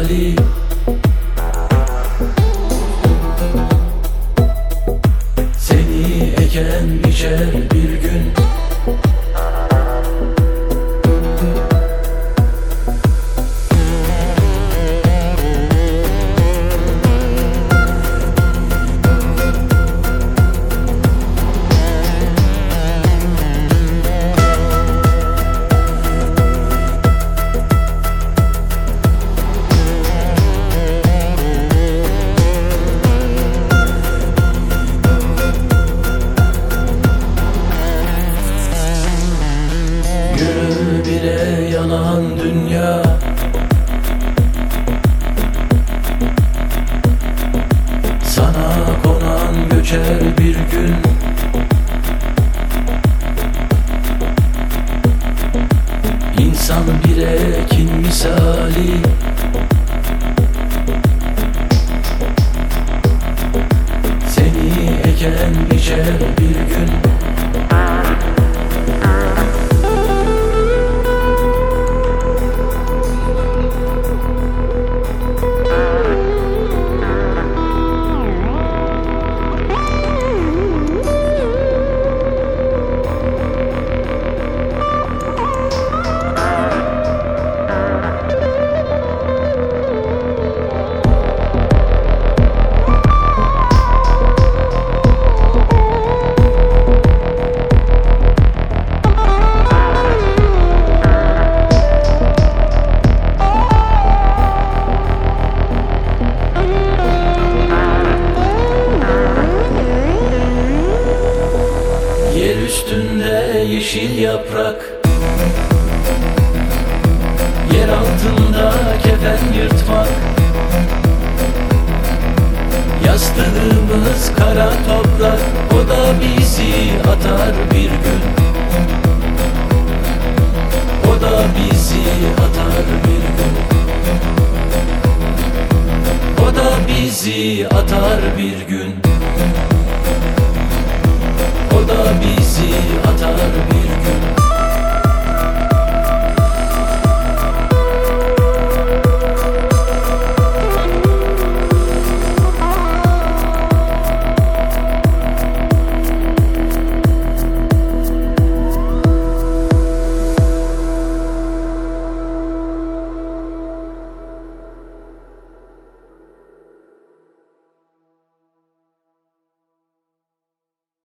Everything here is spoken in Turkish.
misali. Seni eken biçer bir gün. Yanan dünya, sana konan göçer bir gün. İnsan bir ekin misali. Seni eken biçer bir gün. Yer üstünde yeşil yaprak, yer altında kefen yırtmak. Yastığımız kara toprak, o da bizi atar bir gün. O da bizi atar bir gün. O da bizi atar bir gün. O da bizi atar.